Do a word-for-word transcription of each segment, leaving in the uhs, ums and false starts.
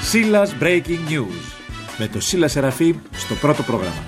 Σίλας Breaking News με το Σίλα Σεραφείμ στο πρώτο πρόγραμμα.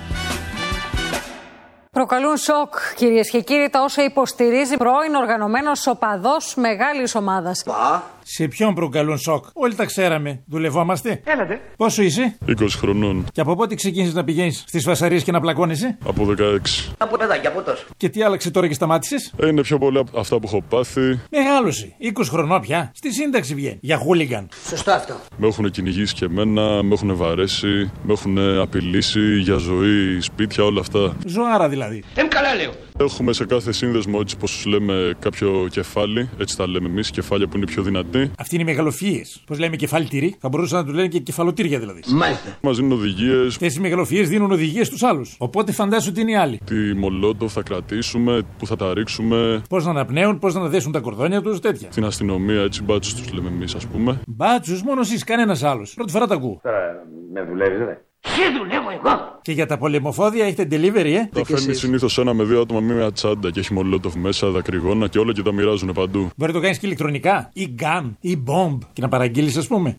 Προκαλούν σοκ, κυρίες και κύριοι, τα όσα υποστηρίζει πρώην οργανωμένος οπαδός μεγάλης ομάδας. Πα. Σε ποιον προκαλούν σοκ? Όλοι τα ξέραμε. Δουλευόμαστε. Έλατε. Πόσο είσαι? είκοσι χρονών. Και από πότε ξεκίνησες να πηγαίνεις στις φασαρίες και να πλακώνεσαι? Από δεκαέξι. Από παιδάκια, από τόσο. Και τι άλλαξε τώρα και σταμάτησες? Ε, είναι πιο πολλά αυτά που έχω πάθει. Μεγάλωσε. είκοσι χρονών πια. Στη σύνταξη βγαίνει. Για χούλιγκαν. Σωστό αυτό. Με έχουν κυνηγήσει και εμένα, με έχουν βαρέσει, με έχουν απειλήσει για ζωή, σπίτια, όλα αυτά. Ζωάρα δηλαδή. Εμ καλά λέω. Έχουμε σε κάθε σύνδεσμο, έτσι πως λέμε, κάποιο κεφάλι. Έτσι τα λέμε εμείς, κεφάλια που είναι πιο δυνατή. Αυτοί είναι οι μεγαλοφυείες. Πώς λέμε κεφάλι τυρί, θα μπορούσαν να του λένε και κεφαλοτήρια δηλαδή. Μάλιστα. Μας δίνουν οδηγίες. Αυτές οι μεγαλοφυείες δίνουν οδηγίες στους άλλους. Οπότε φαντάσου ότι είναι οι άλλοι. Τι μολότοφ θα κρατήσουμε, που θα τα ρίξουμε. Πώς να αναπνέουν, πώς να αναδέσουν τα κορδόνια τους, τέτοια. Την αστυνομία, έτσι μπάτσους τους λέμε εμείς, ας πούμε. Μπάτσους, μόνο εσείς, κανένας άλλος. Πρώτη φορά τα ακούω. Τώρα με δουλεύεις, δε. Σε δουλεύω εγώ. Και για τα πολεμοφόδια έχετε delivery, ε. Τα φέρνει συνήθως ένα με δύο άτομα με μια τσάντα και έχει μολότοφ μέσα, δακρυγόνα και όλα και τα μοιράζουν παντού. Μπορεί να το κάνεις και ηλεκτρονικά, ή gun, ή bomb, και να παραγγείλεις, ας πούμε.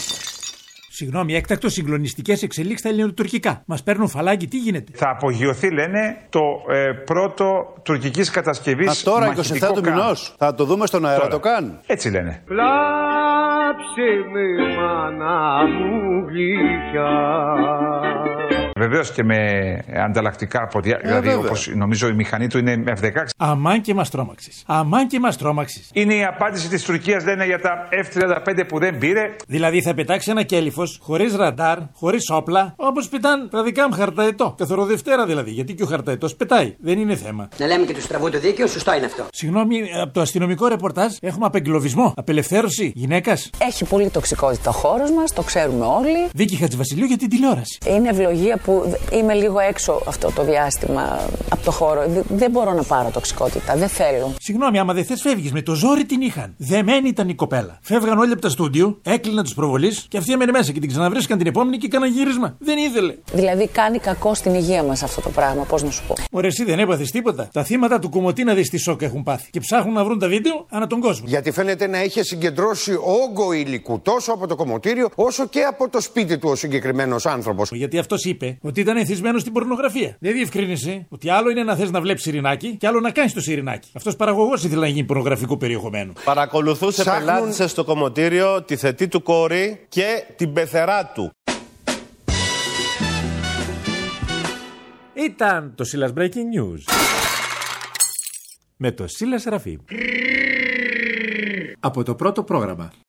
Συγγνώμη, έκτακτο συγκλονιστικές εξελίξεις στα ελληνοτουρκικά. Μας παίρνουν φαλάκι, τι γίνεται? Θα απογειωθεί, λένε, το ε, πρώτο τουρκικής κατασκευής. Α, τώρα είκοσι επτά του μηνός. Θα το δούμε στον αέρα, το καν. Έτσι λένε. Πλάψε με, μάνα μου γλυκιά. Βεβαίως και με ανταλλακτικά ποδιά. Ε, δηλαδή, όπως νομίζω η μηχανή του είναι εφ δεκαέξι. Αμάν και μας τρόμαξες. Αμάν και μας τρόμαξες. Είναι η απάντηση της Τουρκίας, λένε, για τα εφ τριάντα πέντε που δεν πήρε. Δηλαδή θα πετάξει ένα κέλυφος, χωρίς ραντάρ, χωρίς όπλα, όπως πετάνε τα δικά μου χαρταετό. Καθοροδευτέρα δηλαδή, γιατί και ο χαρταετός πετάει. Δεν είναι θέμα. Να λέμε και του στραβού το δίκαιο, σωστό είναι αυτό. Συγγνώμη, από το αστυνομικό ρεπορτάζ έχουμε απεγκλωβισμό, απελευθέρωση γυναίκας. Έχει πολύ τοξικότητα ο χώρος μας, το ξέρουμε όλοι. Δίκη Χατζηβασιλείου για την τηλεόραση. Είναι ευλογία που είμαι λίγο έξω αυτό το διάστημα από το χώρο. Δεν μπορώ να πάρω τοξικότητα, δεν θέλω. Συγγνώμη, άμα δεν θες φεύγεις, με το ζόρι την είχαν. Δεμένη ήταν η κοπέλα. Φεύγαν όλοι από τα στούντιο, έκλειναν τους προβολείς και αυτή έμενε μέσα και την ξαναβρίσκαν την επόμενη και έκαναν γύρισμα. Δεν ήθελε. Δηλαδή κάνει κακό στην υγεία μας αυτό το πράγμα, πώς να σου πω. Ωραία, εσύ δεν έπαθες τίποτα? Τα θύματα του Κομωτίνα δεις τι σοκ έχουν πάθει και ψάχνουν να βρουν τα βίντεο ανά τον κόσμο. Γιατί φαίνεται να είχε συγκεντρώσει όγκο υλικού τόσο από το κομμωτήριο όσο και από το σπίτι του ο συγκεκριμένος άνθρωπος. Γιατί αυτός είπε ότι ήταν εθισμένος στην πορνογραφία. Δεν διευκρίνησε ότι άλλο είναι να θες να βλέπεις σιρηνάκι και άλλο να κάνεις το σιρηνάκι. Αυτός παραγωγός ήθελε να γίνει πορνογραφικό περιεχομένο. Παρακολουθούσε Ψάχνουν... πελάτησε στο κομμωτήριο τη θετή του κόρη και την πεθερά του. Ήταν το Σίλας Breaking News με το Σίλα Σεραφείμ από το πρώτο πρόγραμμα.